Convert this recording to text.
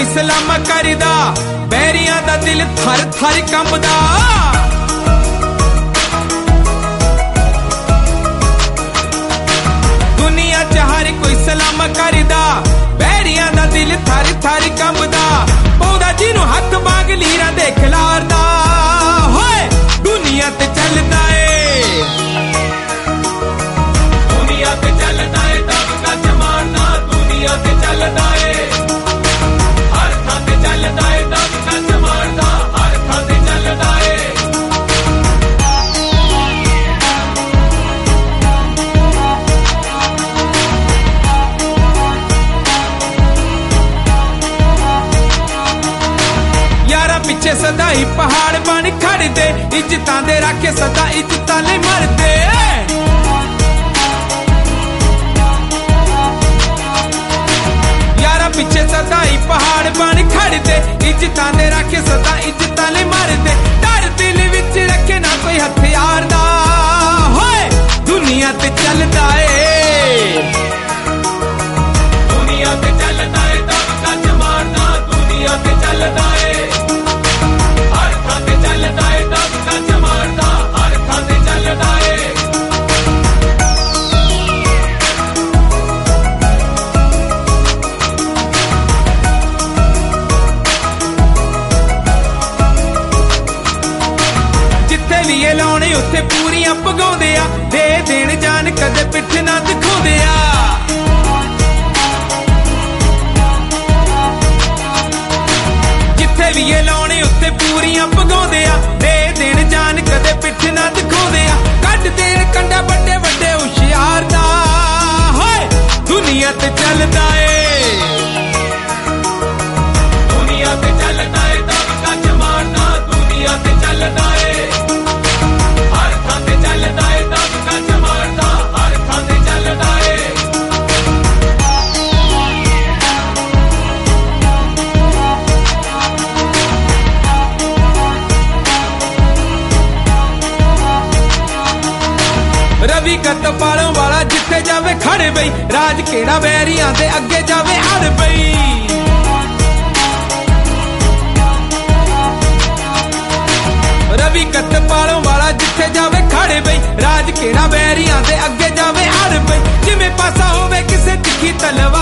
कोई सलामा करदा, बैरियां दा दिल थर थर कंबदा। दुनिया च हर कोई सलामा करदा, बैरियां दा दिल थर थर कंबदा। पौधा जिन्नू हथ बाग लीरा दे खिलारदा, होए दुनिया ते चलदा ए, दुनिया ते चलदा ए, दब कच मारना दुनिया ते चलदा ए, हर थां ते चलदा ए, दब कच मारदा हर थां ते चलदा ए। पिछे सदा ही पहाड़ बन खड़दे, इज्जतां दे राखे सदा इज्जतां ले मरदे। यारा पिछे सदा ही पहाड़ बन खड़दे, इज्जतां दे राखे सदा इज्जतां ले मरदे। डर दिल विच रखे ना कोई हथियार दा, होए दुनिया ते चलदा ए, दुनिया ते चलदा ए, दब कच मारना दुनिया ते चलदा ए, चलदा ए, दब कच मारदा हर थां ते चलदा ए। जिथे भी ये लाउणे उत्थे पूरियां भगाउंदे आ, दे देण जान कदे पिठ ना दिखाउंदे आ। जिथे भी ये लाउणे उत्थे पूरियां भगाउंदे आ, दे देण जान कदे पिठ ना दिखाउंदे आ। कड्ड देण कंडा बड़े बड़े हुशियार दा, होए दुनिया ते चलदा ए, दुनिया ते चलदा ए, दब कच मारना दुनिया ते चलदा ए, हर थां ते चलदा ए, दब कच मारदा हर थां ते चलदा ए। रवि गत पालों वाला जिथे जावे खड़े बई, राज केड़ा बैरियां दे अगे जावे अड़ बई। रवि गत पालों वाला जिथे जावे खड़े बई, राज केड़ा बैरियां दे अगे जावे अड़ बई। जिवें पासा होवे किसे तिखी तलवार